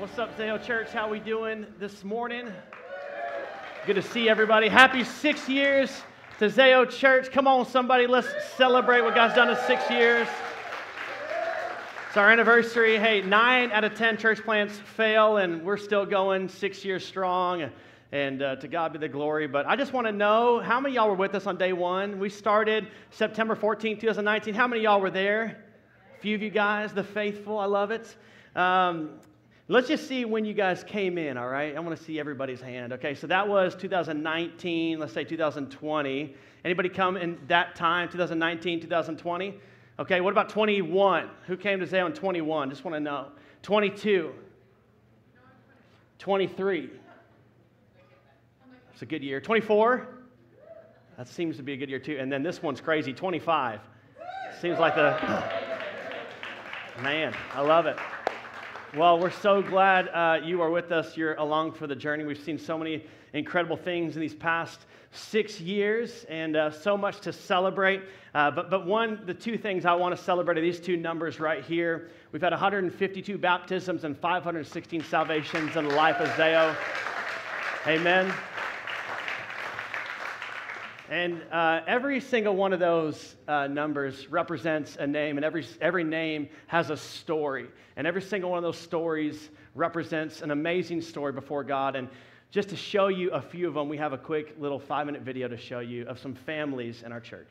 What's up, Zayo Church? How we doing this morning? Good to see everybody. Happy 6 years to Zayo Church. Come on, somebody, let's celebrate what God's done in 6 years. It's our anniversary. Hey, 9 out of 10 church plants fail, and we're still going 6 years strong, and to God be the glory. But I just want to know, how many of y'all were with us on day one? We started September 14th, 2019. How many of y'all were there? A few of you guys, the faithful. I love it. Let's just see when you guys came in, all right? I want to see everybody's hand. Okay, so that was 2019, let's say 2020. Anybody come in that time, 2019, 2020? Okay, what about 21? Who came to Zayo in 21? Just want to know. 22? 23? It's a good year. 24? That seems to be a good year too. And then this one's crazy, 25. Seems like the... Man, I love it. Well, we're so glad you are with us. You're along for the journey. We've seen so many incredible things in these past 6 years, and so much to celebrate. But the two things I want to celebrate are these two numbers right here. We've had 152 baptisms and 516 salvations in the life of Zayo. Amen. And every single one of those numbers represents a name, and every name has a story. And every single one of those stories represents an amazing story before God. And just to show you a few of them, we have a quick little 5-minute video to show you of some families in our church.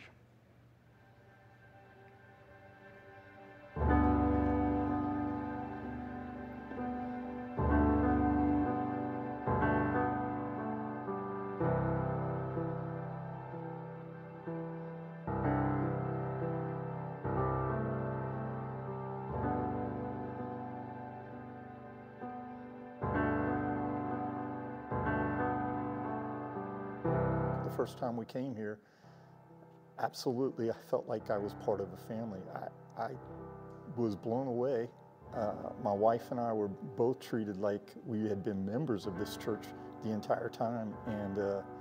First time we came here, absolutely, I felt like I was part of a family. I was blown away. My wife and I were both treated like we had been members of this church the entire time. And,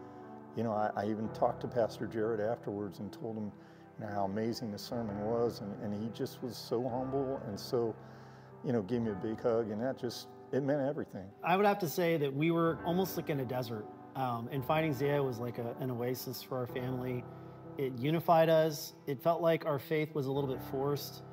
I even talked to Pastor Jared afterwards and told him how amazing the sermon was. And he just was so humble and so, gave me a big hug. And it meant everything. I would have to say that we were almost like in a desert. And finding Zayo was like an oasis for our family. It unified us. It felt like our faith was a little bit forced.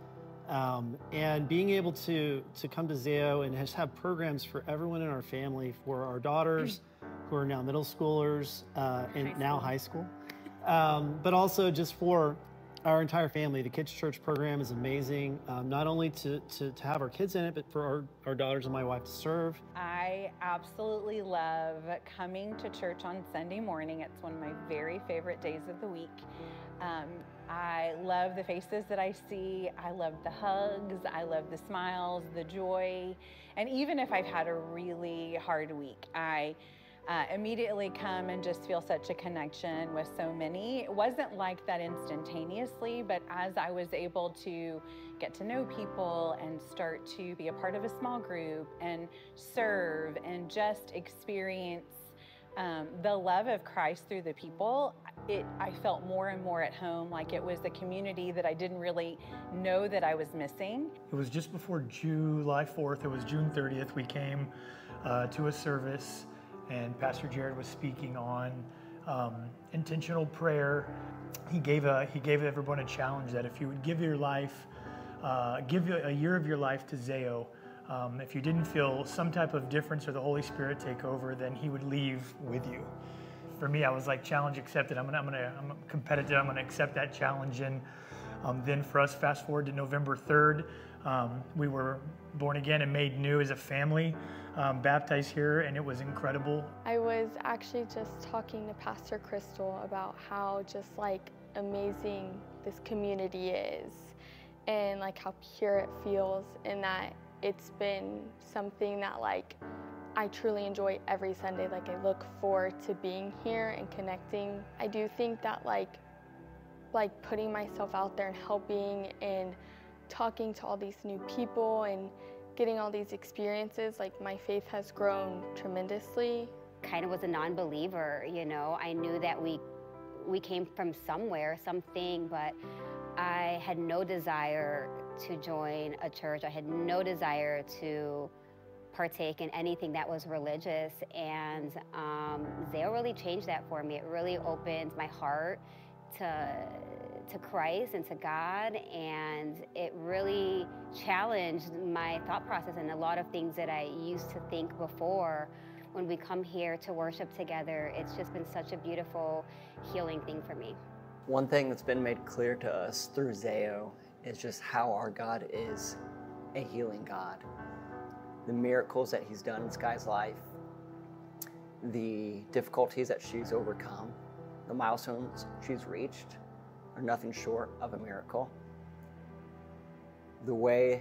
And being able to come to Zayo and just have programs for everyone in our family, for our daughters who are now middle schoolers and now high school, but also just for our entire family. The Kids Church program is amazing, not only to have our kids in it, but for our daughters and my wife to serve. I absolutely love coming to church on Sunday morning. It's one of my very favorite days of the week. I love the faces that I see. I love the hugs. I love the smiles, the joy. And even if I've had a really hard week, I immediately come and just feel such a connection with so many. It wasn't like that instantaneously, but as I was able to get to know people and start to be a part of a small group and serve and just experience the love of Christ through the people, I felt more and more at home, like it was a community that I didn't really know that I was missing. It was just before July 4th, it was June 30th, we came to a service, and Pastor Jared was speaking on intentional prayer. He gave everyone a challenge that if you would give your life, give a year of your life to Zayo, if you didn't feel some type of difference or the Holy Spirit take over, then he would leave with you. For me, I was like, challenge accepted. I'm competitive. I'm gonna accept that challenge. And then for us, fast forward to November 3rd, we were born again and made new as a family. Baptized here, and it was incredible. I was actually just talking to Pastor Crystal about how just like amazing this community is and like how pure it feels, and that it's been something that like I truly enjoy every Sunday. Like I look forward to being here and connecting. I do think that like putting myself out there and helping and talking to all these new people and getting all these experiences, like my faith has grown tremendously. Kind of was a non-believer, I knew that we came from somewhere, something, but I had no desire to join a church. I had no desire to partake in anything that was religious, and Zeo really changed that for me. It really opened my heart to Christ and to God, and it really challenged my thought process and a lot of things that I used to think before. When we come here to worship together, it's just been such a beautiful, healing thing for me. One thing that's been made clear to us through Zeo is just how our God is a healing God. The miracles that he's done in Sky's life, the difficulties that she's overcome, the milestones she's reached are nothing short of a miracle. The way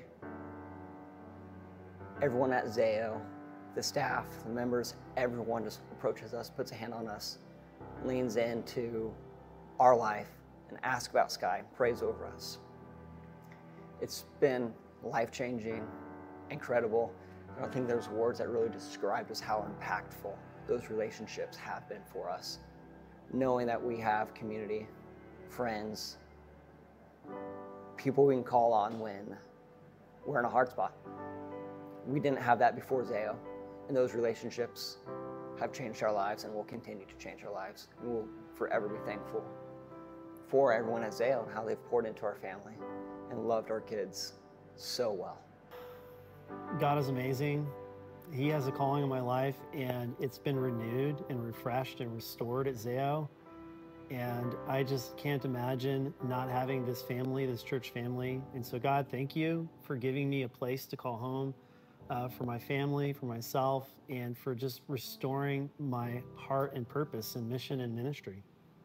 everyone at Zeo, the staff, the members, everyone just approaches us, puts a hand on us, leans into our life and asks about Sky, prays over us. It's been life-changing, incredible. I don't think there's words that really describe just how impactful those relationships have been for us. Knowing that we have community, friends, people we can call on when we're in a hard spot. We didn't have that before Zeo, and those relationships have changed our lives and will continue to change our lives. And we'll forever be thankful for everyone at Zeo and how they've poured into our family and loved our kids so well. God is amazing. He has a calling in my life, and it's been renewed and refreshed and restored at Zeo. And I just can't imagine not having this family, this church family. And so God, thank you for giving me a place to call home for my family, for myself, and for just restoring my heart and purpose and mission and ministry.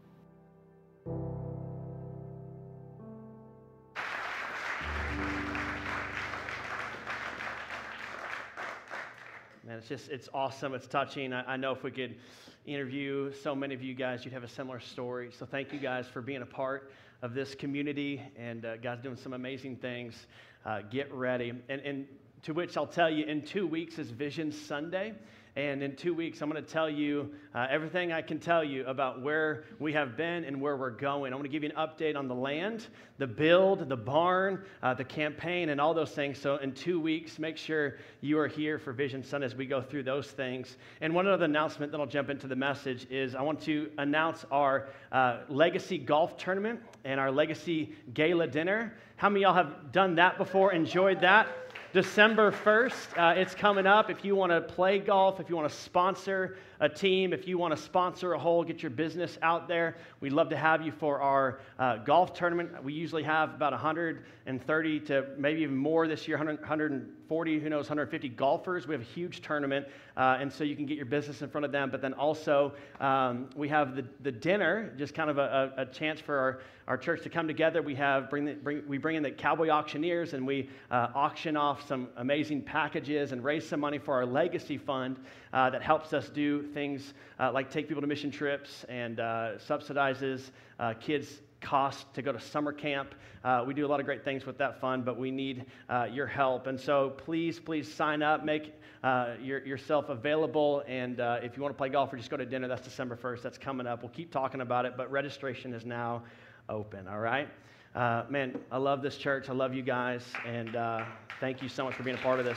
Man, it's awesome. It's touching. I know if we could interview so many of you guys, you'd have a similar story. So thank you guys for being a part of this community, and God's doing some amazing things. Get ready. And to which I'll tell you, in 2 weeks is Vision Sunday. And in 2 weeks, I'm going to tell you everything I can tell you about where we have been and where we're going. I'm going to give you an update on the land, the build, the barn, the campaign, and all those things. So in 2 weeks, make sure you are here for Vision Sunday as we go through those things. And one other announcement, then I'll jump into the message, is I want to announce our Legacy Golf Tournament and our Legacy Gala Dinner. How many of y'all have done that before, enjoyed that? December 1st, it's coming up. If you want to play golf, if you want to sponsor a team, if you want to sponsor a hole, get your business out there, we'd love to have you for our golf tournament. We usually have about 130 to maybe even more this year, 140, who knows, 150 golfers. We have a huge tournament, and so you can get your business in front of them. But then also, we have the dinner, just kind of a chance for our church to come together. We bring in the cowboy auctioneers, and we auction off some amazing packages and raise some money for our legacy fund that helps us do things like take people to mission trips and subsidizes kids' cost to go to summer camp. We do a lot of great things with that fund, but we need your help. And so please sign up, make yourself available. And if you want to play golf or just go to dinner, that's December 1st. That's coming up. We'll keep talking about it, but registration is now open, all right? Man, I love this church. I love you guys, and thank you so much for being a part of this.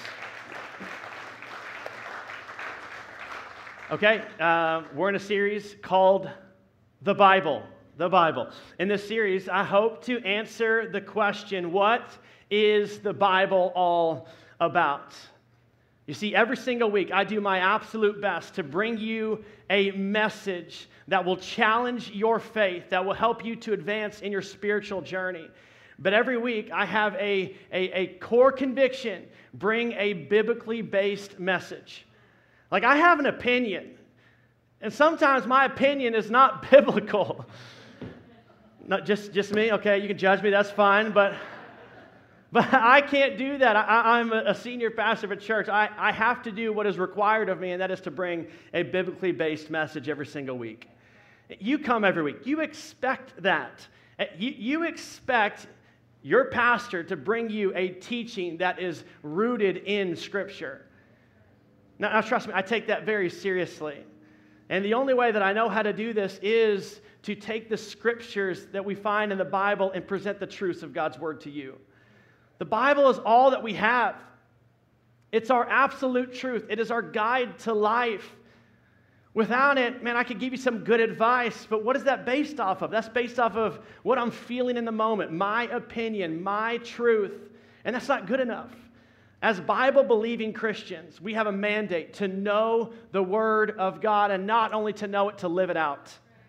Okay, we're in a series called The Bible. The Bible. In this series, I hope to answer the question, what is the Bible all about? You see, every single week, I do my absolute best to bring you a message that will challenge your faith, that will help you to advance in your spiritual journey. But every week, I have a core conviction, bring a biblically based message. Like, I have an opinion, and sometimes my opinion is not biblical. Not just me, okay, you can judge me, that's fine, but I can't do that. I'm a senior pastor of a church. I have to do what is required of me, and that is to bring a biblically based message every single week. You come every week. You expect that. You expect your pastor to bring you a teaching that is rooted in Scripture. Now, trust me, I take that very seriously. And the only way that I know how to do this is to take the Scriptures that we find in the Bible and present the truths of God's Word to you. The Bible is all that we have. It's our absolute truth. It is our guide to life. Without it, man, I could give you some good advice, but what is that based off of? That's based off of what I'm feeling in the moment, my opinion, my truth, and that's not good enough. As Bible-believing Christians, we have a mandate to know the Word of God, and not only to know it, to live it out.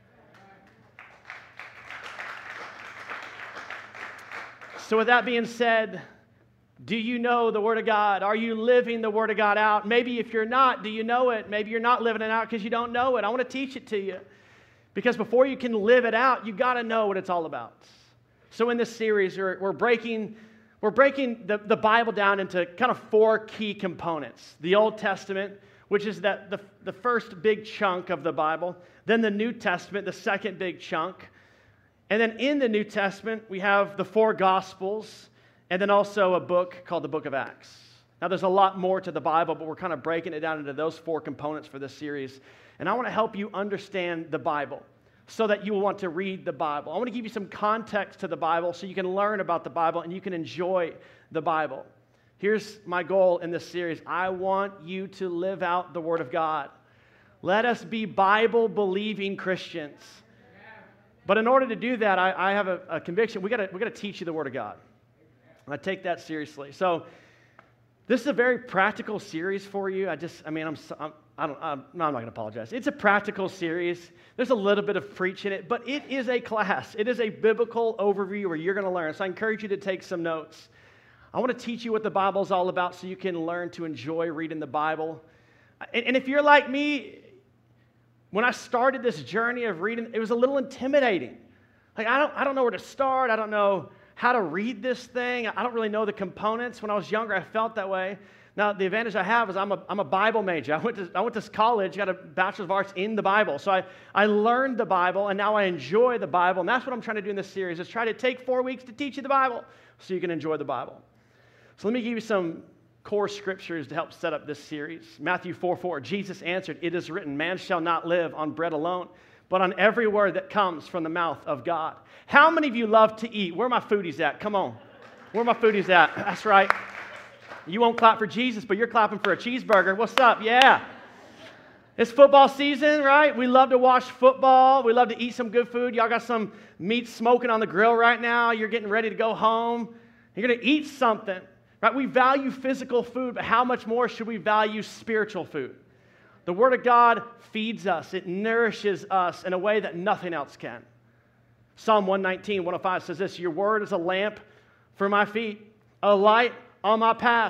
So with that being said, do you know the Word of God? Are you living the Word of God out? Maybe if you're not, do you know it? Maybe you're not living it out because you don't know it. I want to teach it to you. Because before you can live it out, you've got to know what it's all about. So in this series, we're breaking the Bible down into kind of 4 key components. The Old Testament, which is the first big chunk of the Bible. Then the New Testament, the second big chunk. And then in the New Testament, we have the 4 Gospels, and then also a book called the Book of Acts. Now, there's a lot more to the Bible, but we're kind of breaking it down into those 4 components for this series. And I want to help you understand the Bible so that you will want to read the Bible. I want to give you some context to the Bible so you can learn about the Bible and you can enjoy the Bible. Here's my goal in this series. I want you to live out the Word of God. Let us be Bible-believing Christians. But in order to do that, I have a conviction. We got to teach you the Word of God. I take that seriously. So this is a very practical series for you. I'm not going to apologize. It's a practical series. There's a little bit of preach in it, but it is a class. It is a biblical overview where you're going to learn. So I encourage you to take some notes. I want to teach you what the Bible is all about so you can learn to enjoy reading the Bible. And if you're like me, when I started this journey of reading, it was a little intimidating. Like I don't know where to start. I don't know how to read this thing. I don't really know the components. When I was younger, I felt that way. Now, the advantage I have is I'm a Bible major. I went to college, got a Bachelor of Arts in the Bible. So I learned the Bible, and now I enjoy the Bible. And that's what I'm trying to do in this series, is try to take 4 weeks to teach you the Bible so you can enjoy the Bible. So let me give you some core scriptures to help set up this series. Matthew 4:4, Jesus answered, "It is written, man shall not live on bread alone, but on every word that comes from the mouth of God." How many of you love to eat? Where are my foodies at? Come on. Where are my foodies at? That's right. You won't clap for Jesus, but you're clapping for a cheeseburger. What's up? Yeah. It's football season, right? We love to watch football. We love to eat some good food. Y'all got some meat smoking on the grill right now. You're getting ready to go home. You're going to eat something, right? We value physical food, but how much more should we value spiritual food? The Word of God feeds us. It nourishes us in a way that nothing else can. Psalm 119, 105 says this, "Your word is a lamp for my feet, a light on my path."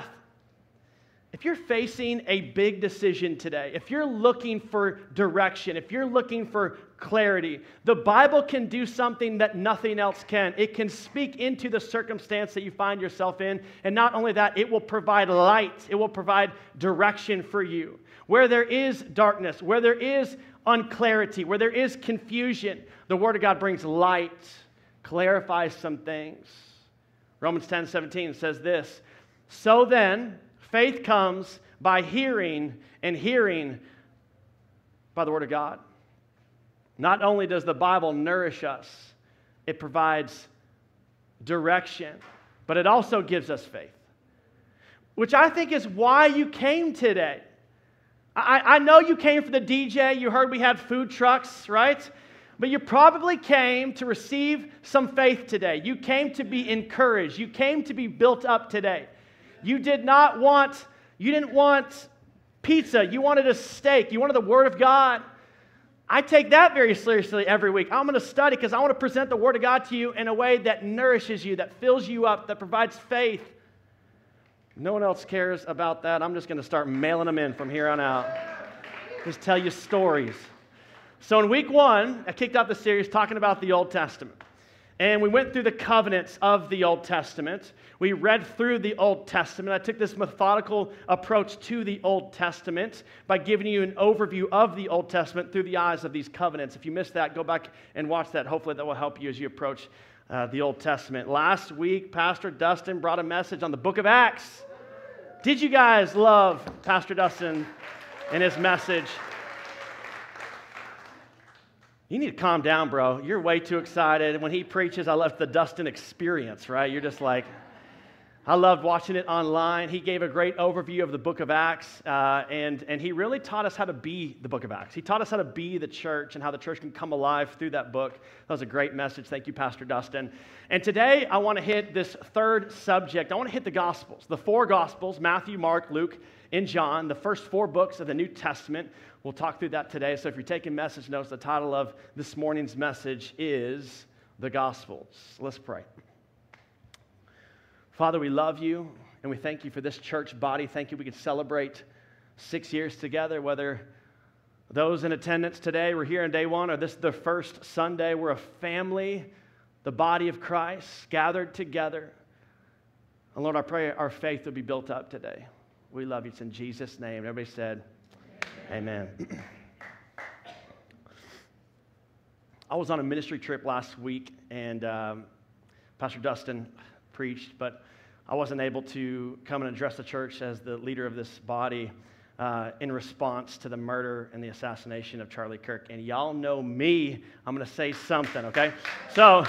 If you're facing a big decision today, if you're looking for direction, if you're looking for clarity, the Bible can do something that nothing else can. It can speak into the circumstance that you find yourself in, and not only that, it will provide light. It will provide direction for you. Where there is darkness, where there is unclarity, where there is confusion, the Word of God brings light, clarifies some things. Romans 10:17 says this, "So then, faith comes by hearing, and hearing by the Word of God." Not only does the Bible nourish us, it provides direction, but it also gives us faith, which I think is why you came today. I know you came for the DJ. You heard we had food trucks, right? But you probably came to receive some faith today. You came to be encouraged. You came to be built up today. You didn't want pizza. You wanted a steak. You wanted the Word of God. I take that very seriously every week. I'm going to study because I want to present the Word of God to you in a way that nourishes you, that fills you up, that provides faith. No one else cares about that. I'm just going to start mailing them in from here on out. Just tell you stories. So in week 1, I kicked off the series talking about the Old Testament. And we went through the covenants of the Old Testament. We read through the Old Testament. I took this methodical approach to the Old Testament by giving you an overview of the Old Testament through the eyes of these covenants. If you missed that, go back and watch that. Hopefully that will help you as you approach the Old Testament. Last week, Pastor Dustin brought a message on the book of Acts. Did you guys love Pastor Dustin and his message? You need to calm down, bro. You're way too excited. When he preaches, I love the Dustin experience, right? You're just like, I loved watching it online. He gave a great overview of the book of Acts, and he really taught us how to be the book of Acts. He taught us how to be the church and how the church can come alive through that book. That was a great message. Thank you, Pastor Dustin. And today, I want to hit this third subject. I want to hit the Gospels, the four Gospels, Matthew, Mark, Luke, and John, the first four books of the New Testament. We'll talk through that today. So if you're taking message notes, the title of this morning's message is The Gospels. Let's pray. Father, we love you, and we thank you for this church body. Thank you we can celebrate 6 years together, whether those in attendance today were here on day one or this is the first Sunday. We're a family, the body of Christ, gathered together. And Lord, I pray our faith will be built up today. We love you. It's in Jesus' name. Everybody said, Amen. I was on a ministry trip last week, and Pastor Dustin preached, but I wasn't able to come and address the church as the leader of this body in response to the murder and the assassination of Charlie Kirk. And y'all know me, I'm going to say something, okay? So,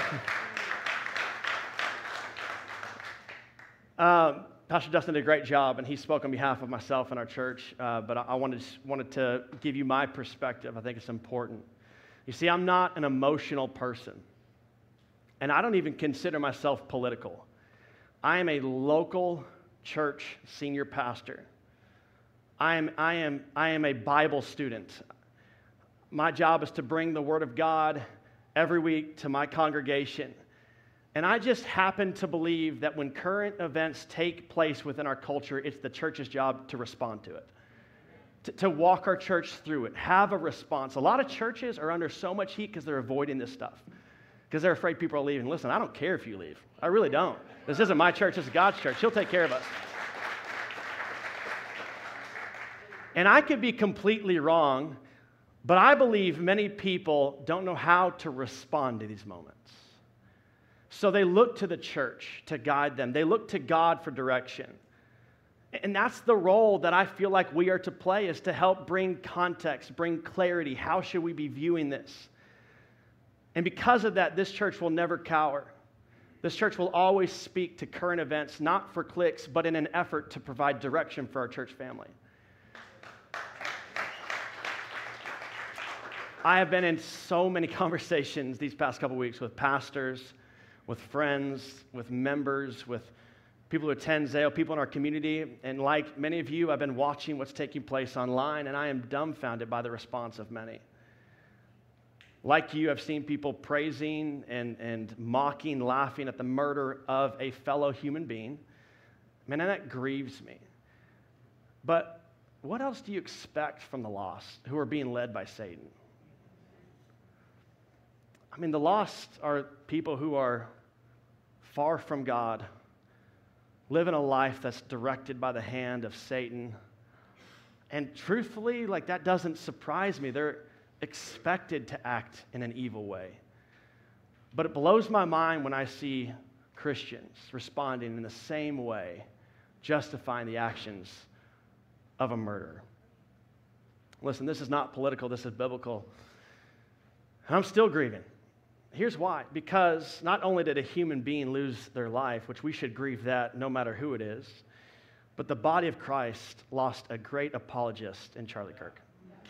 Pastor Dustin did a great job, and he spoke on behalf of myself and our church, but I wanted to give you my perspective. I think it's important. You see, I'm not an emotional person, and I don't even consider myself political. I am a local church senior pastor. I am a Bible student. My job is to bring the Word of God every week to my congregation. And I just happen to believe that when current events take place within our culture, it's the church's job to respond to it, to walk our church through it, have a response. A lot of churches are under so much heat because they're avoiding this stuff, because they're afraid people are leaving. Listen, I don't care if you leave. I really don't. This isn't my church. This is God's church. He'll take care of us. And I could be completely wrong, but I believe many people don't know how to respond to these moments. So they look to the church to guide them. They look to God for direction. And that's the role that I feel like we are to play, is to help bring context, bring clarity. How should we be viewing this? And because of that, this church will never cower. This church will always speak to current events, not for clicks, but in an effort to provide direction for our church family. I have been in so many conversations these past couple weeks with pastors, with friends, with members, with people who attend Zeo, people in our community. And like many of you, I've been watching what's taking place online, and I am dumbfounded by the response of many. Like you, I've seen people praising and mocking, laughing at the murder of a fellow human being. Man, and that grieves me. But what else do you expect from the lost who are being led by Satan? I mean, the lost are people who are far from God, living a life that's directed by the hand of Satan. And truthfully, like, that doesn't surprise me. They're expected to act in an evil way. But it blows my mind when I see Christians responding in the same way, justifying the actions of a murderer. Listen, this is not political, this is biblical. And I'm still grieving. Here's why. Because not only did a human being lose their life, which we should grieve that no matter who it is, but the body of Christ lost a great apologist in Charlie Kirk.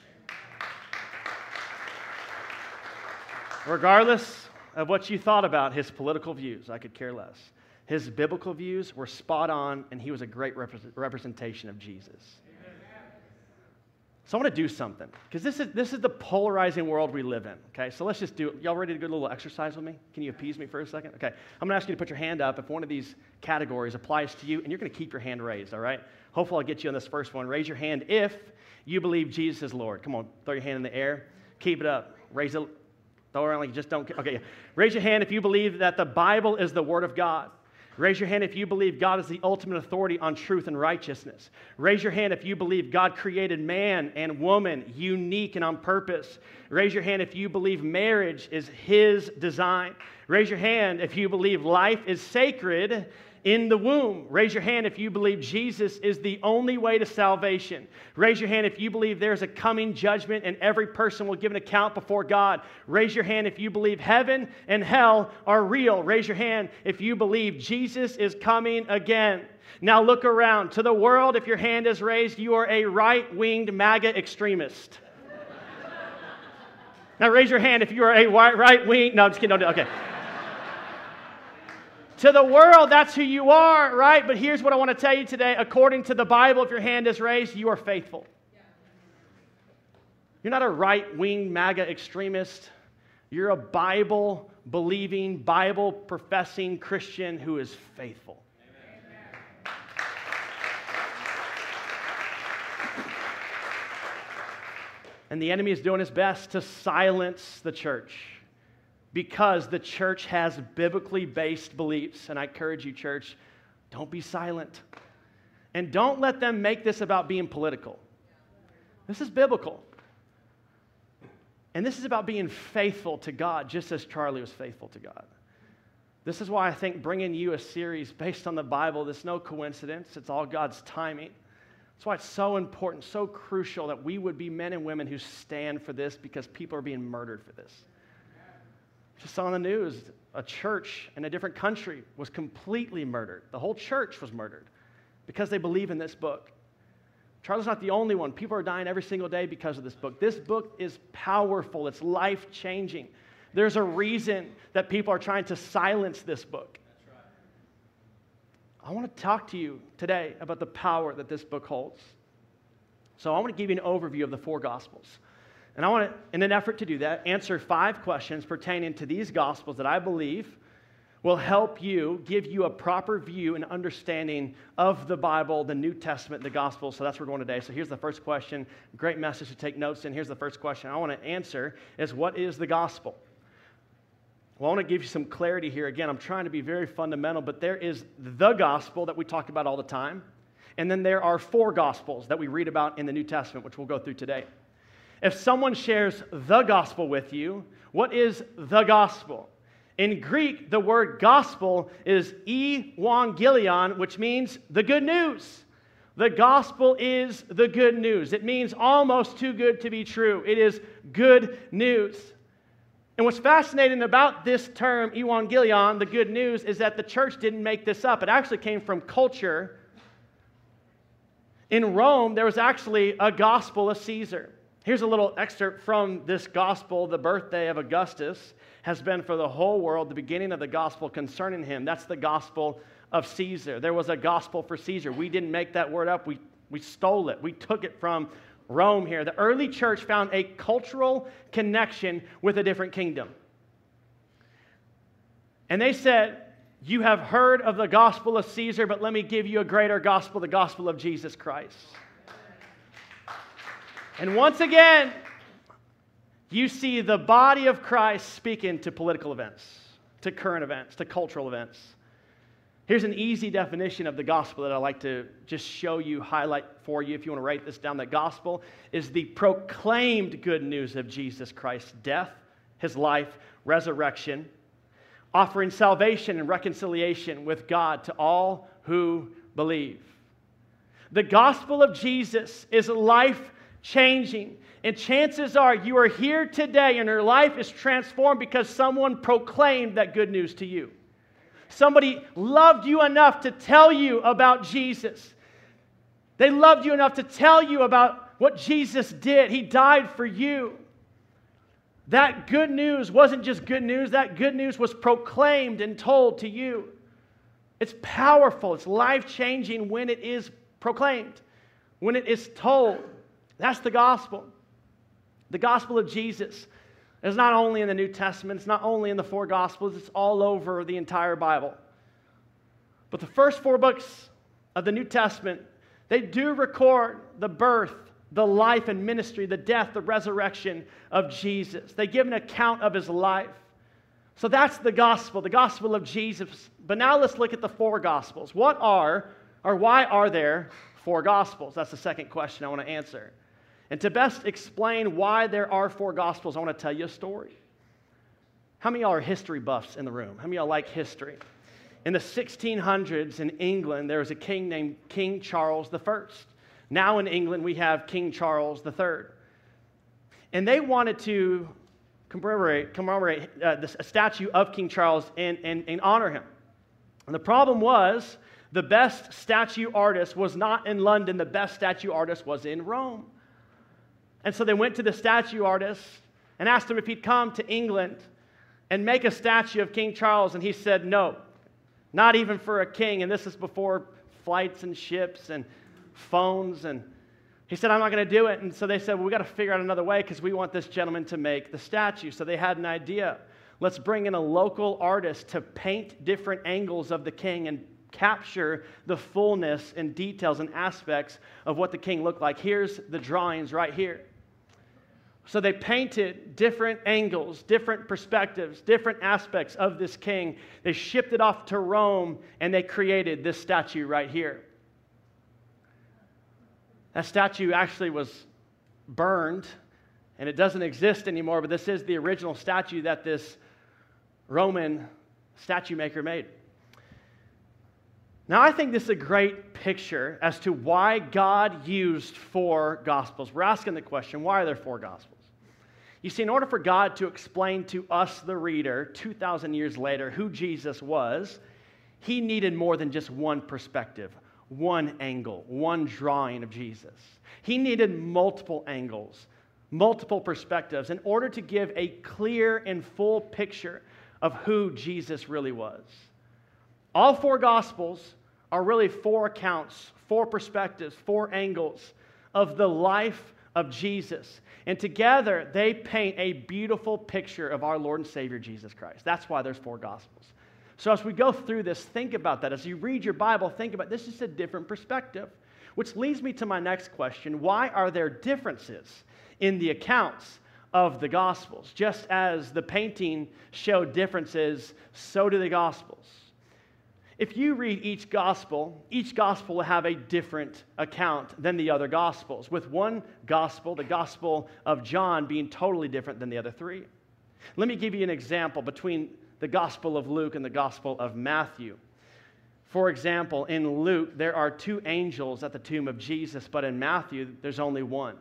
Regardless of what you thought about his political views, I could care less. His biblical views were spot on, and he was a great representation of Jesus. So I want to do something, because this is the polarizing world we live in, okay? So let's just do it. Y'all ready to do a little exercise with me? Can you appease me for a second? Okay. I'm going to ask you to put your hand up if one of these categories applies to you, and you're going to keep your hand raised, all right? Hopefully I'll get you on this first one. Raise your hand if you believe Jesus is Lord. Come on, throw your hand in the air. Keep it up. Raise it. Throw it around like you just don't. Okay. Raise your hand if you believe that the Bible is the Word of God. Raise your hand if you believe God is the ultimate authority on truth and righteousness. Raise your hand if you believe God created man and woman unique and on purpose. Raise your hand if you believe marriage is His design. Raise your hand if you believe life is sacred in the womb. Raise your hand if you believe Jesus is the only way to salvation. Raise your hand if you believe there's a coming judgment and every person will give an account before God. Raise your hand if you believe heaven and hell are real. Raise your hand if you believe Jesus is coming again. Now look around. To the world, if your hand is raised, you are a right-winged MAGA extremist. Now raise your hand if you are a right-wing... No, I'm just kidding. No, okay. To the world, that's who you are, right? But here's what I want to tell you today. According to the Bible, if your hand is raised, you are faithful. You're not a right-wing MAGA extremist. You're a Bible-believing, Bible-professing Christian who is faithful. Amen. And the enemy is doing his best to silence the church, because the church has biblically based beliefs. And I encourage you, church, don't be silent. And don't let them make this about being political. This is biblical. And this is about being faithful to God, just as Charlie was faithful to God. This is why I think bringing you a series based on the Bible, there's no coincidence. It's all God's timing. That's why it's so important, so crucial that we would be men and women who stand for this, because people are being murdered for this. Just saw on the news, a church in a different country was completely murdered. The whole church was murdered because they believe in this book. Charlie's not the only one. People are dying every single day because of this book. This book is powerful. It's life-changing. There's a reason that people are trying to silence this book. That's right. I want to talk to you today about the power that this book holds. So I want to give you an overview of the 4 Gospels. And I want to, in an effort to do that, answer 5 questions pertaining to these Gospels that I believe will help you, give you a proper view and understanding of the Bible, the New Testament, the Gospels. So that's where we're going today. So here's the first question. Great message to take notes in. Here's the first question I want to answer is, what is the Gospel? Well, I want to give you some clarity here. Again, I'm trying to be very fundamental, but there is the Gospel that we talk about all the time. And then there are 4 Gospels that we read about in the New Testament, which we'll go through today. If someone shares the gospel with you, what is the gospel? In Greek, the word gospel is evangelion, which means the good news. The gospel is the good news. It means almost too good to be true. It is good news. And what's fascinating about this term, evangelion, the good news, is that the church didn't make this up. It actually came from culture. In Rome, there was actually a gospel of Caesar. Here's a little excerpt from this gospel. The birthday of Augustus has been for the whole world the beginning of the gospel concerning him. That's the gospel of Caesar. There was a gospel for Caesar. We didn't make that word up. We stole it. We took it from Rome here. The early church found a cultural connection with a different kingdom. And they said, you have heard of the gospel of Caesar, but let me give you a greater gospel, the gospel of Jesus Christ. And once again, you see the body of Christ speaking to political events, to current events, to cultural events. Here's an easy definition of the gospel that I like to just show you, highlight for you if you want to write this down. The gospel is the proclaimed good news of Jesus Christ's death, his life, resurrection, offering salvation and reconciliation with God to all who believe. The gospel of Jesus is life-changing. And chances are you are here today and your life is transformed because someone proclaimed that good news to you. Somebody loved you enough to tell you about Jesus. They loved you enough to tell you about what Jesus did. He died for you. That good news wasn't just good news. That good news was proclaimed and told to you. It's powerful. It's life-changing when it is proclaimed, when it is told. That's the gospel. The gospel of Jesus is not only in the New Testament, it's not only in the 4 Gospels, it's all over the entire Bible. But the first 4 books of the New Testament, they do record the birth, the life and ministry, the death, the resurrection of Jesus. They give an account of his life. So that's the gospel of Jesus. But now let's look at the 4 Gospels. Why are there 4 Gospels? That's the second question I want to answer. And to best explain why there are 4 Gospels, I want to tell you a story. How many of y'all are history buffs in the room? How many of y'all like history? in the 1600s in England, there was a king named King Charles I. Now in England, we have King Charles III. And they wanted to commemorate a statue of King Charles and honor him. And the problem was, the best statue artist was not in London. The best statue artist was in Rome. And so they went to the statue artist and asked him if he'd come to England and make a statue of King Charles. And he said, no, not even for a king. And this is before flights and ships and phones. And he said, I'm not going to do it. And so they said, well, we got to figure out another way because we want this gentleman to make the statue. So they had an idea. Let's bring in a local artist to paint different angles of the king and capture the fullness and details and aspects of what the king looked like. Here's the drawings right here. So they painted different angles, different perspectives, different aspects of this king. They shipped it off to Rome, and they created this statue right here. That statue actually was burned, and it doesn't exist anymore, but this is the original statue that this Roman statue maker made. Now, I think this is a great picture as to why God used 4 Gospels. We're asking the question, why are there 4 Gospels? You see, in order for God to explain to us, the reader, 2,000 years later, who Jesus was, he needed more than just one perspective, one angle, one drawing of Jesus. He needed multiple angles, multiple perspectives in order to give a clear and full picture of who Jesus really was. All 4 Gospels are really 4 accounts, 4 perspectives, 4 angles of the life of Jesus. And together, they paint a beautiful picture of our Lord and Savior, Jesus Christ. That's why there's 4 Gospels. So as we go through this, think about that. As you read your Bible, think about this is a different perspective. Which leads me to my next question. Why are there differences in the accounts of the Gospels? Just as the painting showed differences, so do the Gospels. If you read each gospel will have a different account than the other Gospels, with one gospel, the Gospel of John, being totally different than the other 3. Let me give you an example between the Gospel of Luke and the Gospel of Matthew. For example, in Luke, there are 2 angels at the tomb of Jesus, but in Matthew, there's only one.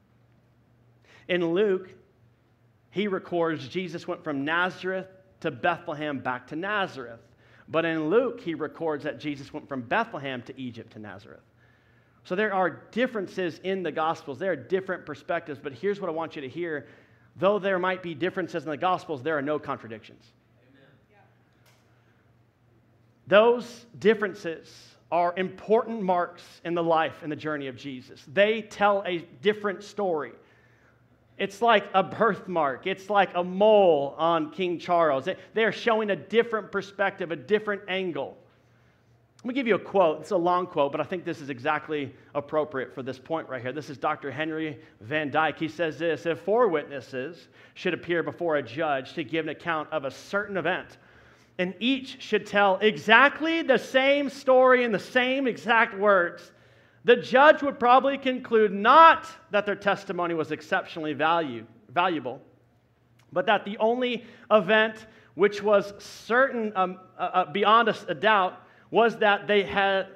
In Luke, he records Jesus went from Nazareth to Bethlehem back to Nazareth. But in Luke, he records that Jesus went from Bethlehem to Egypt to Nazareth. So there are differences in the Gospels. There are different perspectives. But here's what I want you to hear. Though there might be differences in the Gospels, there are no contradictions. Amen. Yeah. Those differences are important marks in the life and the journey of Jesus. They tell a different story. It's like a birthmark. It's like a mole on King Charles. They're showing a different perspective, a different angle. Let me give you a quote. It's a long quote, but I think this is exactly appropriate for this point right here. This is Dr. Henry Van Dyke. He says this: if 4 witnesses should appear before a judge to give an account of a certain event, and each should tell exactly the same story in the same exact words, the judge would probably conclude not that their testimony was exceptionally valuable, but that the only event which was certain beyond a doubt was that they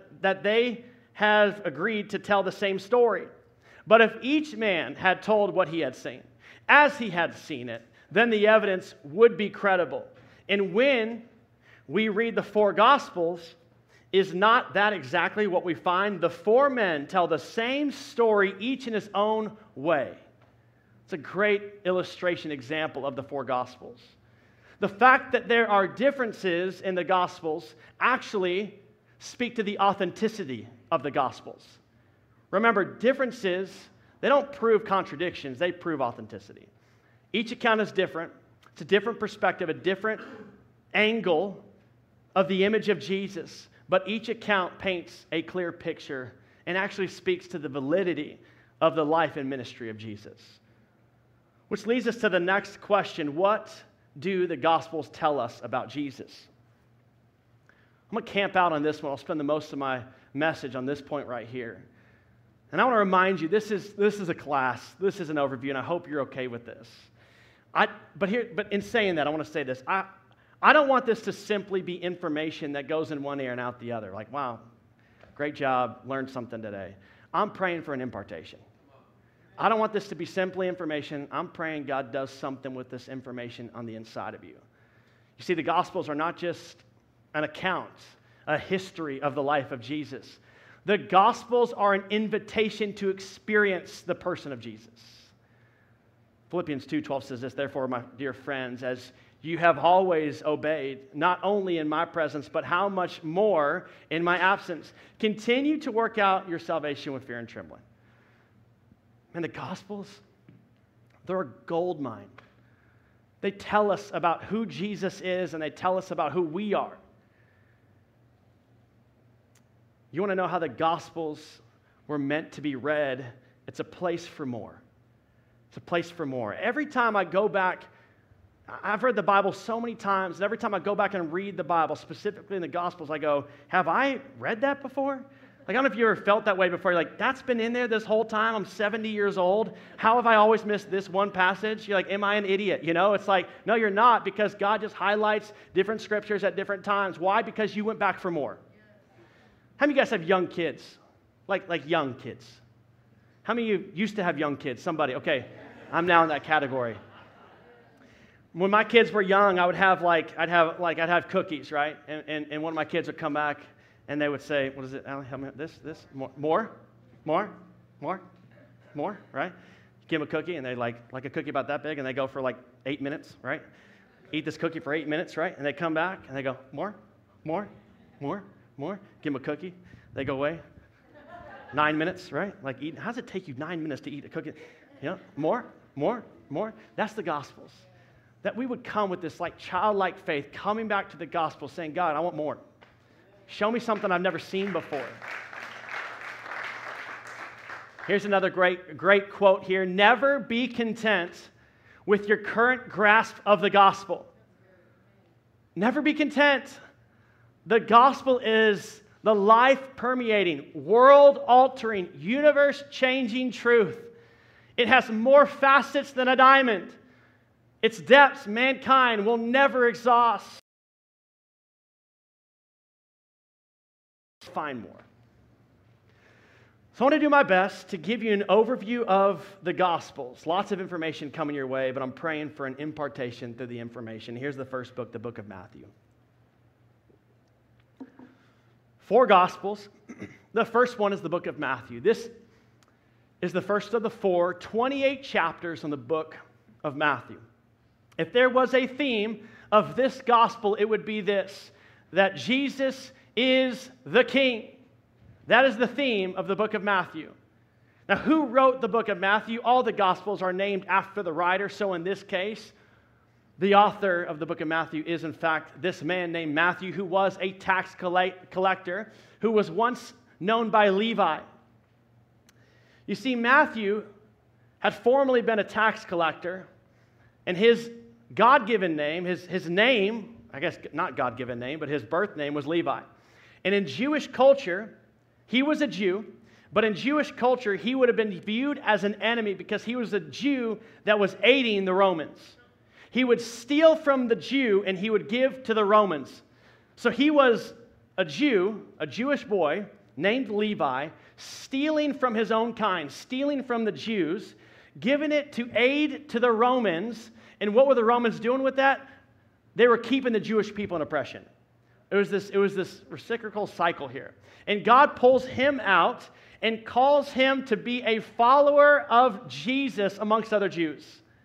have agreed to tell the same story. But if each man had told what he had seen, as he had seen it, then the evidence would be credible. And when we read the 4 Gospels, is not that exactly what we find? The 4 men tell the same story, each in his own way. It's a great illustration example of the 4 Gospels. The fact that there are differences in the Gospels actually speak to the authenticity of the Gospels. Remember, differences, they don't prove contradictions, they prove authenticity. Each account is different. It's a different perspective, a different angle of the image of Jesus. But each account paints a clear picture and actually speaks to the validity of the life and ministry of Jesus. Which leads us to the next question. What do the Gospels tell us about Jesus? I'm going to camp out on this one. I'll spend the most of my message on this point right here. And I want to remind you, this is a class. This is an overview, and I hope you're okay with this. But in saying that, I want to say this. I don't want this to simply be information that goes in one ear and out the other. Like, wow, great job, learned something today. I'm praying for an impartation. I don't want this to be simply information. I'm praying God does something with this information on the inside of you. You see, the Gospels are not just an account, a history of the life of Jesus. The Gospels are an invitation to experience the person of Jesus. Philippians 2:12 says this, therefore, my dear friends, as you have always obeyed, not only in my presence, but how much more in my absence, continue to work out your salvation with fear and trembling. And the Gospels, they're a gold mine. They tell us about who Jesus is, and they tell us about who we are. You want to know how the Gospels were meant to be read? It's a place for more. It's a place for more. Every time I go back, I've read the Bible so many times, and every time I go back and read the Bible, specifically in the Gospels, I go, have I read that before? Like, I don't know if you ever felt that way before. You're like, that's been in there this whole time. I'm 70 years old. How have I always missed this one passage? You're like, am I an idiot? You know, it's like, no, you're not, because God just highlights different scriptures at different times. Why? Because you went back for more. How many of you guys have young kids? Like young kids? How many of you used to have young kids? Somebody, okay, I'm now in that category. When my kids were young, I'd have cookies, right? And one of my kids would come back and they would say, what is it, Alan? Help me out. This, more, right? Give them a cookie and they like a cookie about that big and they go for like 8 minutes, right? Eat this cookie for 8 minutes, right? And they come back and they go, more. Give them a cookie. They go away. 9 minutes, right? Like, how does it take you 9 minutes to eat a cookie? You know, more. That's the Gospels. That we would come with this like childlike faith, coming back to the Gospel, saying, God, I want more. Show me something I've never seen before. Here's another great quote here. Never be content with your current grasp of the gospel. Never be content. The gospel is the life-permeating, world-altering, universe-changing truth. It has more facets than a diamond. Its depths mankind will never exhaust. Find more. So I want to do my best to give you an overview of the Gospels. Lots of information coming your way, but I'm praying for an impartation through the information. Here's the first book, the book of Matthew. 4 Gospels. The first one is the book of Matthew. This is the first of the 4, 28 chapters in the book of Matthew. If there was a theme of this gospel, it would be this, that Jesus is the King. That is the theme of the book of Matthew. Now, who wrote the book of Matthew? All the Gospels are named after the writer. So in this case, the author of the book of Matthew is, in fact, this man named Matthew, who was a tax collector, who was once known by Levi. You see, Matthew had formerly been a tax collector, and his God-given name, his name, I guess not God-given name, but his birth name was Levi. And in Jewish culture, he was a Jew, but in Jewish culture, he would have been viewed as an enemy because he was a Jew that was aiding the Romans. He would steal from the Jew and he would give to the Romans. So he was a Jew, a Jewish boy named Levi, stealing from his own kind, stealing from the Jews, giving it to aid to the Romans. And what were the Romans doing with that? They were keeping the Jewish people in oppression. It was this reciprocal cycle here. And God pulls him out and calls him to be a follower of Jesus amongst other Jews.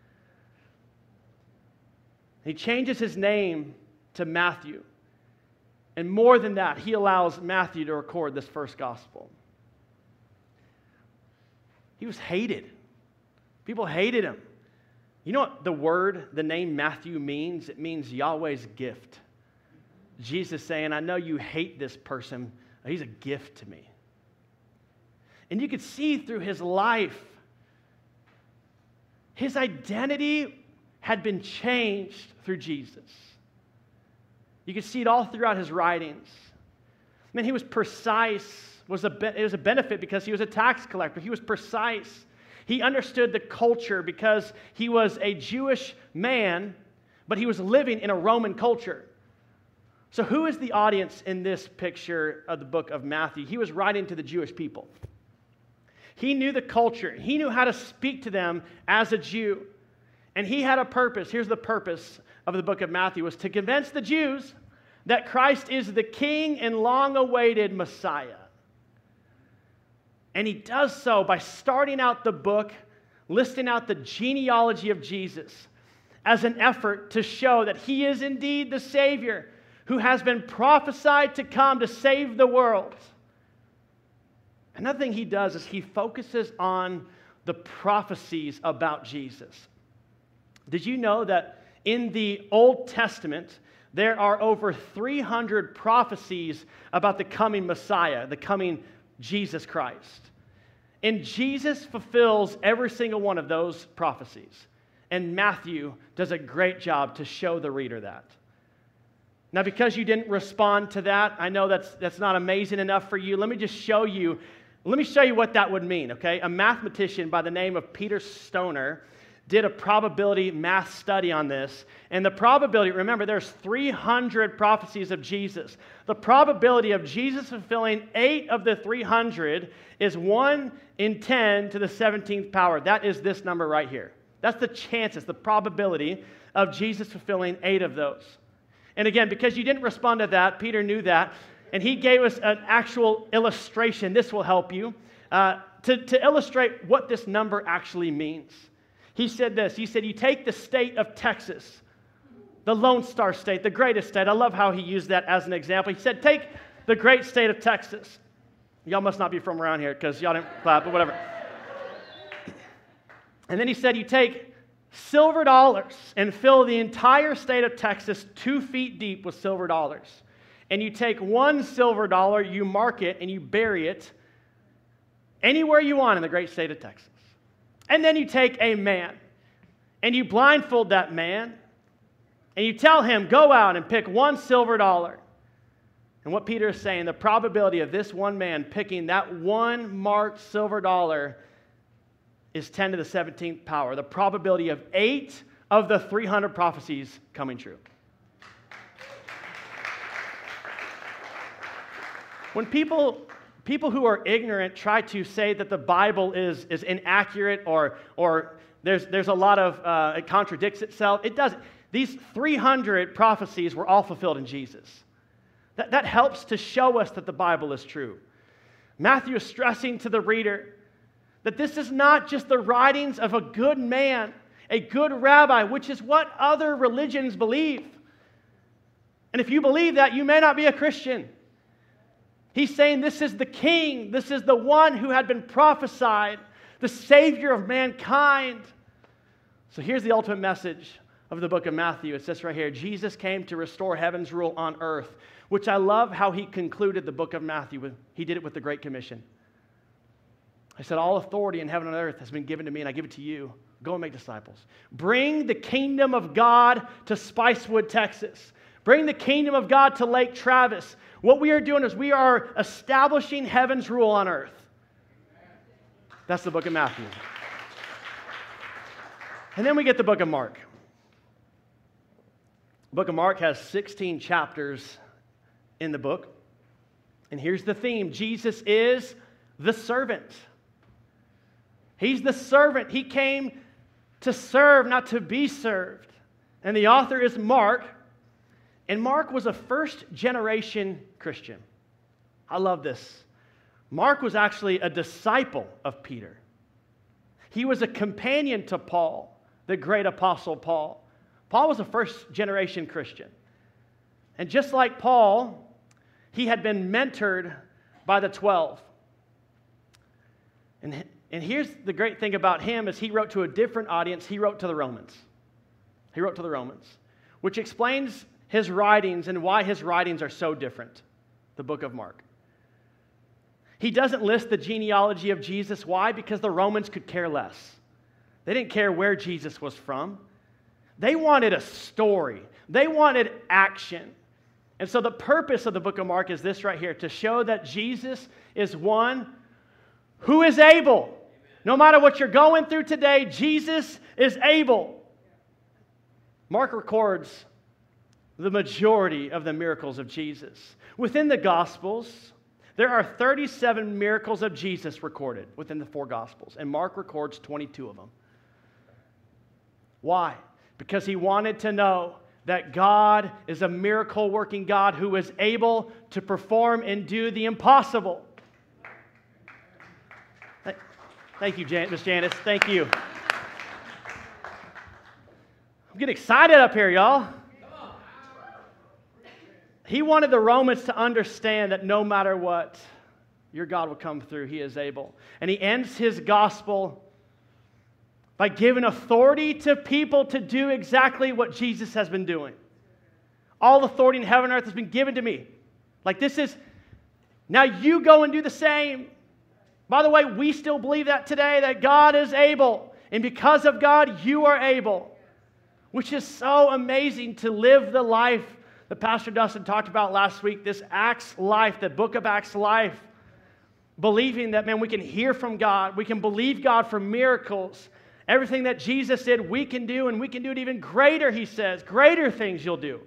He changes his name to Matthew. And more than that, he allows Matthew to record this first gospel. He was hated. People hated him. You know what the name Matthew means? It means Yahweh's gift. Jesus saying, I know you hate this person, but he's a gift to me. And you could see through his life, his identity had been changed through Jesus. You could see it all throughout his writings. Man, he was precise. It was a benefit because he was a tax collector. He was precise. He understood the culture because he was a Jewish man, but he was living in a Roman culture. So who is the audience in this picture of the book of Matthew? He was writing to the Jewish people. He knew the culture. He knew how to speak to them as a Jew. And he had a purpose. Here's the purpose of the book of Matthew, was to convince the Jews that Christ is the King and long-awaited Messiah. And he does so by starting out the book, listing out the genealogy of Jesus as an effort to show that he is indeed the Savior who has been prophesied to come to save the world. Another thing he does is he focuses on the prophecies about Jesus. Did you know that in the Old Testament, there are over 300 prophecies about the coming Messiah, the coming Jesus Christ? And Jesus fulfills every single one of those prophecies. And Matthew does a great job to show the reader that. Now, because you didn't respond to that, I know that's not amazing enough for you. Let me show you what that would mean, okay? A mathematician by the name of Peter Stoner did a probability math study on this. And the probability, remember, there's 300 prophecies of Jesus. The probability of Jesus fulfilling 8 of the 300 is 1 in 10 to the 17th power. That is this number right here. That's the chances, the probability of Jesus fulfilling 8 of those. And again, because you didn't respond to that, Peter knew that, and he gave us an actual illustration. This will help you to illustrate what this number actually means. He said this. He said, you take the state of Texas, the Lone Star State, the greatest state. I love how he used that as an example. He said, take the great state of Texas. Y'all must not be from around here because y'all didn't clap, but whatever. And then he said, you take silver dollars and fill the entire state of Texas 2 feet deep with silver dollars. And you take one silver dollar, you mark it, and you bury it anywhere you want in the great state of Texas. And then you take a man, and you blindfold that man, and you tell him, go out and pick one silver dollar. And what Peter is saying, the probability of this one man picking that one marked silver dollar is 10 to the 17th power. The probability of 8 of the 300 prophecies coming true. When people who are ignorant try to say that the Bible is inaccurate or there's a lot of, it contradicts itself, it doesn't. These 300 prophecies were all fulfilled in Jesus. That helps to show us that the Bible is true. Matthew is stressing to the reader that this is not just the writings of a good man, a good rabbi, which is what other religions believe. And if you believe that, you may not be a Christian. He's saying this is the King. This is the one who had been prophesied, the Savior of mankind. So here's the ultimate message of the book of Matthew. It says right here, Jesus came to restore heaven's rule on earth, which I love how he concluded the book of Matthew. He did it with the Great Commission. I said, all authority in heaven and earth has been given to me, and I give it to you. Go and make disciples. Bring the kingdom of God to Spicewood, Texas. Bring the kingdom of God to Lake Travis. What we are doing is we are establishing heaven's rule on earth. That's the book of Matthew. And then we get the book of Mark. The book of Mark has 16 chapters in the book. And here's the theme. Jesus is the servant. He's the servant. He came to serve, not to be served. And the author is Mark. And Mark was a first-generation Christian. I love this. Mark was actually a disciple of Peter. He was a companion to Paul, the great apostle Paul. Paul was a first-generation Christian. And just like Paul, he had been mentored by the 12. And here's the great thing about him is he wrote to a different audience. He wrote to the Romans. He wrote to the Romans, which explains his writings and why his writings are so different, the book of Mark. He doesn't list the genealogy of Jesus. Why? Because the Romans could care less. They didn't care where Jesus was from. They wanted a story. They wanted action. And so the purpose of the book of Mark is this right here, to show that Jesus is one who is able. No matter what you're going through today, Jesus is able. Mark records the majority of the miracles of Jesus. Within the Gospels, there are 37 miracles of Jesus recorded within the 4 Gospels, and Mark records 22 of them. Why? Because he wanted to know that God is a miracle-working God who is able to perform and do the impossible. Thank you, Miss Janice. Thank you. I'm getting excited up here, y'all. He wanted the Romans to understand that no matter what, your God will come through. He is able. And he ends his gospel by giving authority to people to do exactly what Jesus has been doing. All authority in heaven and earth has been given to me. Like this is, now you go and do the same. By the way, we still believe that today, that God is able. And because of God, you are able. Which is so amazing to live the life that Pastor Dustin talked about last week, this Acts life, the book of Acts life. Believing that, man, we can hear from God. We can believe God for miracles. Everything that Jesus did, we can do, and we can do it even greater, he says. Greater things you'll do.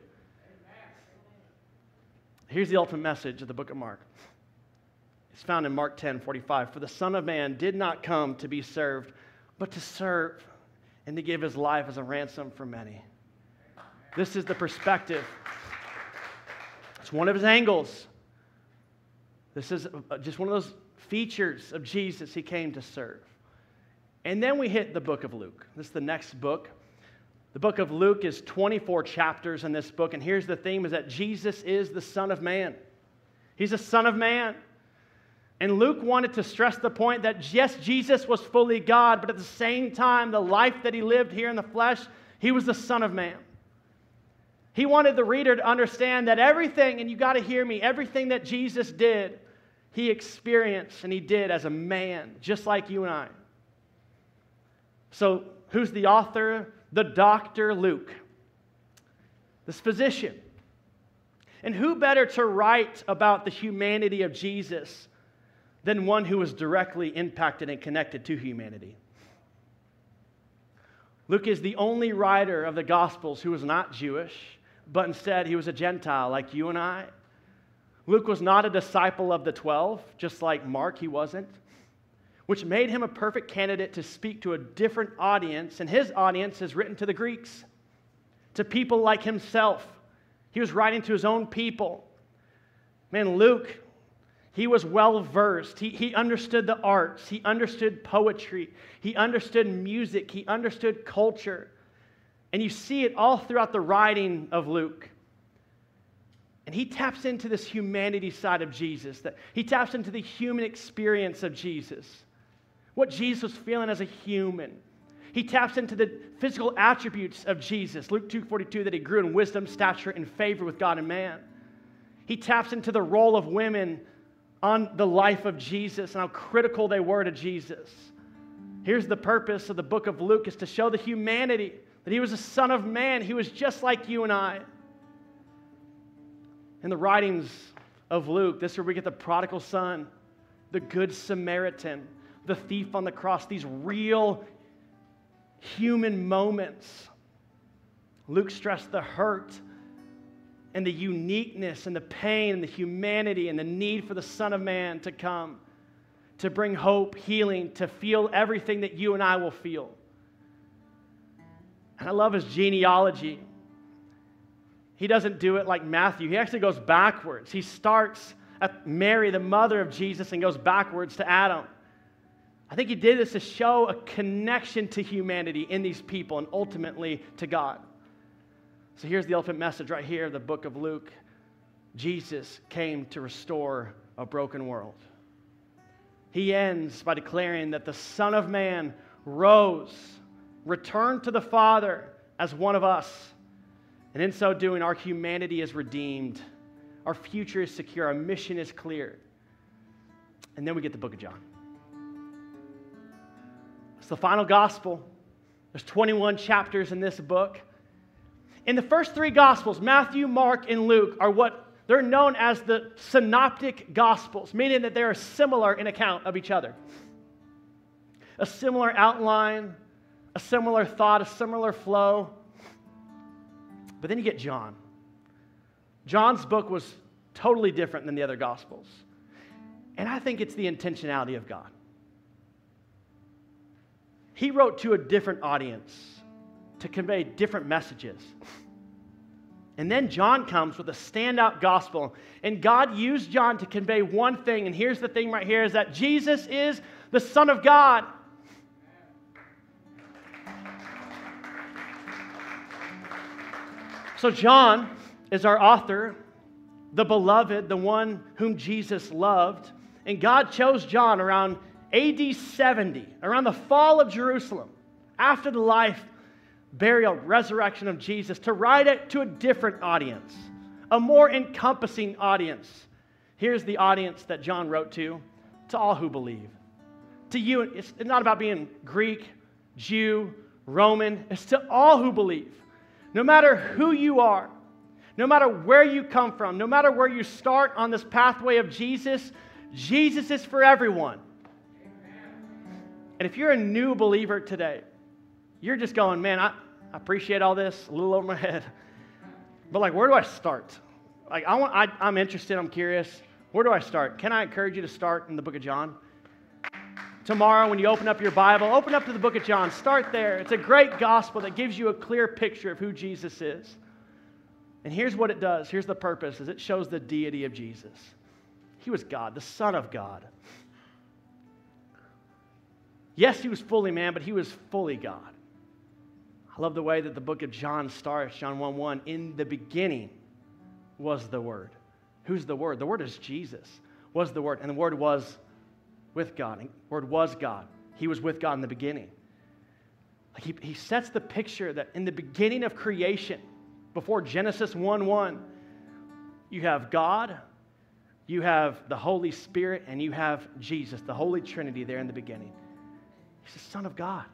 Here's the ultimate message of the book of Mark. It's found in Mark 10:45. For the Son of Man did not come to be served, but to serve and to give his life as a ransom for many. This is the perspective. It's one of his angles. This is just one of those features of Jesus. He came to serve. And then we hit the book of Luke. This is the next book. The book of Luke is 24 chapters in this book. And here's the theme, is that Jesus is the Son of Man. He's a Son of Man. And Luke wanted to stress the point that yes, Jesus was fully God, but at the same time, the life that he lived here in the flesh, he was the Son of Man. He wanted the reader to understand that everything, and you got to hear me, everything that Jesus did, he experienced and he did as a man, just like you and I. So, who's the author? The Dr. Luke, this physician. And who better to write about the humanity of Jesus than one who was directly impacted and connected to humanity? Luke is the only writer of the Gospels who was not Jewish, but instead he was a Gentile like you and I. Luke was not a disciple of the 12, just like Mark, he wasn't, which made him a perfect candidate to speak to a different audience, and his audience is written to the Greeks, to people like himself. He was writing to his own people. Man, Luke, he was well-versed. He understood the arts. He understood poetry. He understood music. He understood culture. And you see it all throughout the writing of Luke. And he taps into this humanity side of Jesus. That he taps into the human experience of Jesus. What Jesus was feeling as a human. He taps into the physical attributes of Jesus. Luke 2:42, that he grew in wisdom, stature, and favor with God and man. He taps into the role of women on the life of Jesus and how critical they were to Jesus. Here's the purpose of the book of Luke, is to show the humanity, that he was a Son of Man. He was just like you and I. In the writings of Luke, this is where we get the prodigal son, the good Samaritan, the thief on the cross, these real human moments. Luke stressed the hurt and the uniqueness and the pain and the humanity and the need for the Son of Man to come, to bring hope, healing, to feel everything that you and I will feel. And I love his genealogy. He doesn't do it like Matthew. He actually goes backwards. He starts at Mary, the mother of Jesus, and goes backwards to Adam. I think he did this to show a connection to humanity in these people and ultimately to God. So here's the ultimate message right here, the book of Luke. Jesus came to restore a broken world. He ends by declaring that the Son of Man rose, returned to the Father as one of us. And in so doing, our humanity is redeemed. Our future is secure. Our mission is clear. And then we get the book of John. It's the final gospel. There's 21 chapters in this book. In the first 3 gospels, Matthew, Mark, and Luke are what they're known as the synoptic gospels, meaning that they are similar in account of each other. A similar outline, a similar thought, a similar flow. But then you get John. John's book was totally different than the other Gospels. And I think it's the intentionality of God. He wrote to a different audience to convey different messages. And then John comes with a standout gospel. And God used John to convey one thing. And here's the thing right here, is that Jesus is the Son of God. So John is our author, the beloved, the one whom Jesus loved. And God chose John around AD 70, around the fall of Jerusalem, after the life, burial, resurrection of Jesus, to write it to a different audience, a more encompassing audience. Here's the audience that John wrote to all who believe. To you, it's not about being Greek, Jew, Roman. It's to all who believe. No matter who you are, no matter where you come from, no matter where you start on this pathway of Jesus, Jesus is for everyone. And if you're a new believer today, you're just going, man, I appreciate all this, a little over my head. But like, where do I start? Like, I'm interested, I'm curious. Where do I start? Can I encourage you to start in the book of John? Tomorrow, when you open up your Bible, open up to the book of John. Start there. It's a great gospel that gives you a clear picture of who Jesus is. And here's what it does. Here's the purpose, is it shows the deity of Jesus. He was God, the Son of God. Yes, he was fully man, but he was fully God. I love the way that the book of John starts, John 1:1. In the beginning was the Word. Who's the Word? The Word is Jesus, was the Word. And the Word was with God. And the Word was God. He was with God in the beginning. He sets the picture that in the beginning of creation, before Genesis 1:1, you have God, you have the Holy Spirit, and you have Jesus, the Holy Trinity there in the beginning. He's the Son of God.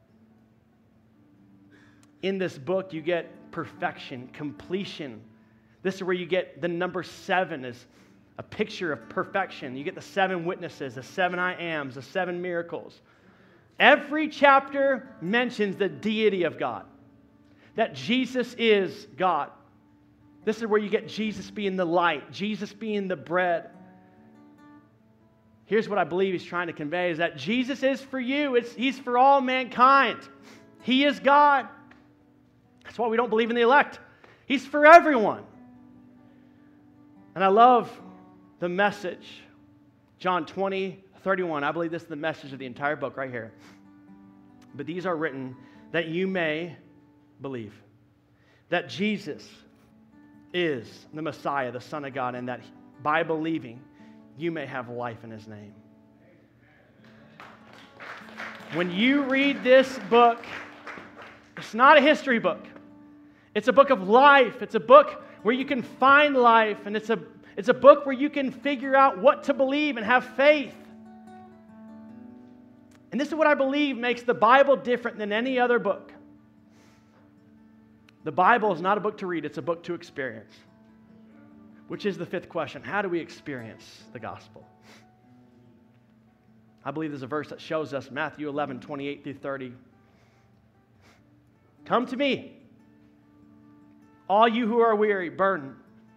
In this book, you get perfection, completion. This is where you get the number 7 as a picture of perfection. You get the 7 witnesses, the 7 I ams, the 7 miracles. Every chapter mentions the deity of God, that Jesus is God. This is where you get Jesus being the light, Jesus being the bread. Here's what I believe he's trying to convey, is that Jesus is for you. He's for all mankind. He is God. That's why we don't believe in the elect. He's for everyone. And I love the message. John 20:31. I believe this is the message of the entire book right here. But these are written that you may believe that Jesus is the Messiah, the Son of God, and that by believing, you may have life in his name. When you read this book, it's not a history book. It's a book of life. It's a book where you can find life, and it's a book where you can figure out what to believe and have faith. And this is what I believe makes the Bible different than any other book. The Bible is not a book to read, it's a book to experience. Which is the 5th question. How do we experience the gospel? I believe there's a verse that shows us, Matthew 11:28-30. Come to me, all you who are weary, burdened,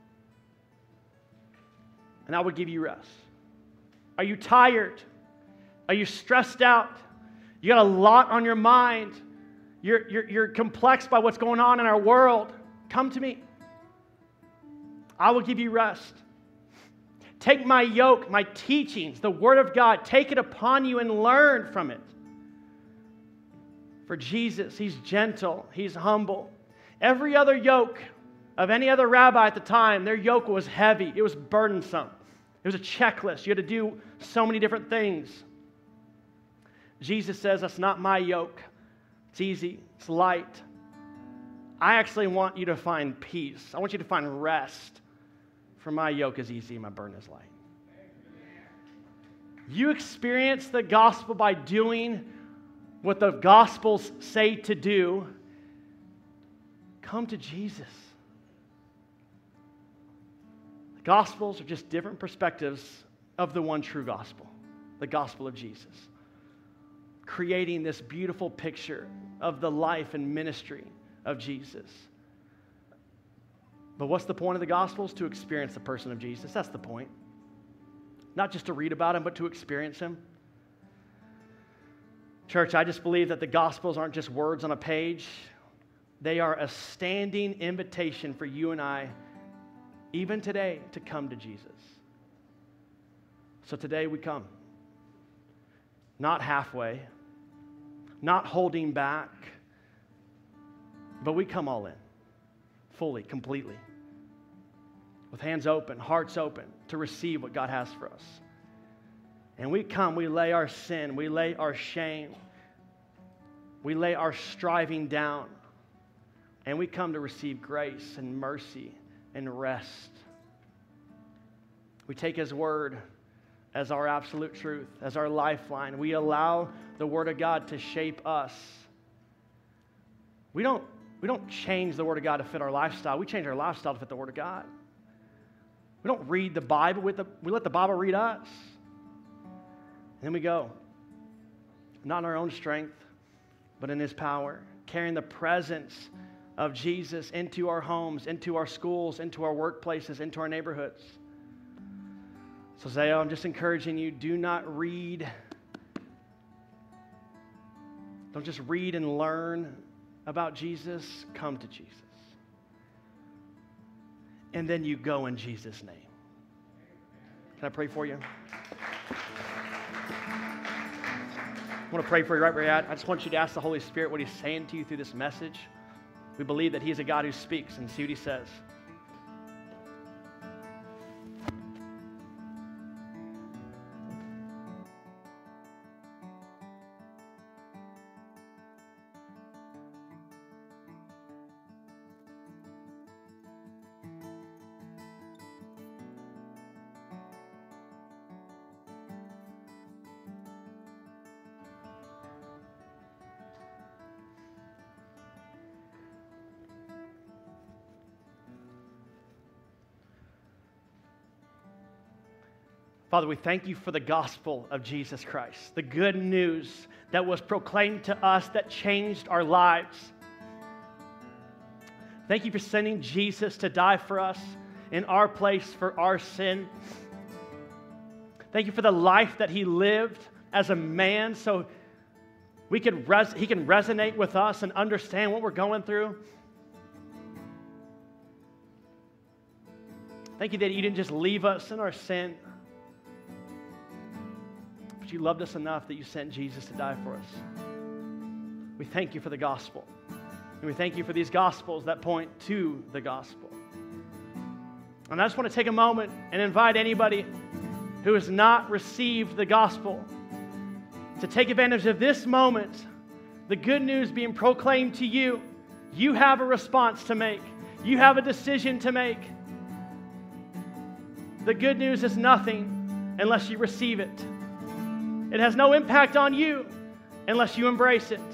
and I will give you rest. Are you tired? Are you stressed out? You got a lot on your mind. You're complexed by what's going on in our world. Come to me. I will give you rest. Take my yoke, my teachings, the Word of God. Take it upon you and learn from it. For Jesus, he's gentle, he's humble. Every other yoke of any other rabbi at the time, their yoke was heavy. It was burdensome. It was a checklist. You had to do so many different things. Jesus says, that's not my yoke. It's easy. It's light. I actually want you to find peace. I want you to find rest. For my yoke is easy and my burden is light. You experience the gospel by doing what the Gospels say to do. Come to Jesus. The Gospels are just different perspectives of the one true gospel, the gospel of Jesus. Creating this beautiful picture of the life and ministry of Jesus. But what's the point of the Gospels? To experience the person of Jesus. That's the point. Not just to read about him, but to experience him. Church, I just believe that the Gospels aren't just words on a page. They are a standing invitation for you and I, even today, to come to Jesus. So today we come. Not halfway, not holding back, but we come all in, fully, completely, with hands open, hearts open, to receive what God has for us. And we come, we lay our sin, we lay our shame, we lay our striving down, and we come to receive grace and mercy and rest. We take His Word as our absolute truth, as our lifeline. We allow the Word of God to shape us. We don't change the Word of God to fit our lifestyle. We change our lifestyle to fit the Word of God. We don't read the Bible. We let the Bible read us. And then we go. Not in our own strength, but in His power. Carrying the presence of Jesus into our homes, into our schools, into our workplaces, into our neighborhoods. So Zeo, I'm just encouraging you, do not read. Don't just read and learn about Jesus. Come to Jesus. And then you go in Jesus' name. Can I pray for you? I want to pray for you right where you're at. I just want you to ask the Holy Spirit what He's saying to you through this message. We believe that He is a God who speaks, and see what He says. Father, we thank you for the gospel of Jesus Christ, the good news that was proclaimed to us that changed our lives. Thank you for sending Jesus to die for us in our place for our sin. Thank you for the life that He lived as a man so He can resonate with us and understand what we're going through. Thank you that you didn't just leave us in our sin, you loved us enough that you sent Jesus to die for us. We thank you for the gospel. And we thank you for these gospels that point to the gospel. And I just want to take a moment and invite anybody who has not received the gospel to take advantage of this moment, the good news being proclaimed to you. You have a response to make. You have a decision to make. The good news is nothing unless you receive it. It has no impact on you unless you embrace it.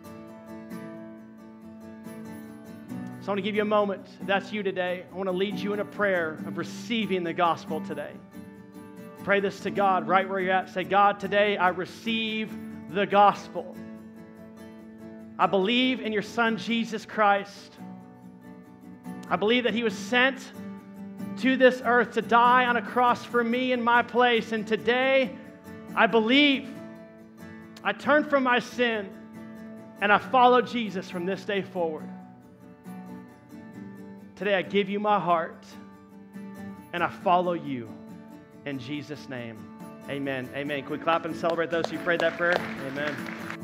So I want to give you a moment. If that's you today, I want to lead you in a prayer of receiving the gospel today. Pray this to God right where you're at. Say, God, today I receive the gospel. I believe in your Son, Jesus Christ. I believe that He was sent to this earth to die on a cross for me in my place. And today, I believe, I turn from my sin, and I follow Jesus from this day forward. Today I give you my heart, and I follow you. In Jesus' name, amen. Amen. Can we clap and celebrate those who prayed that prayer? Amen.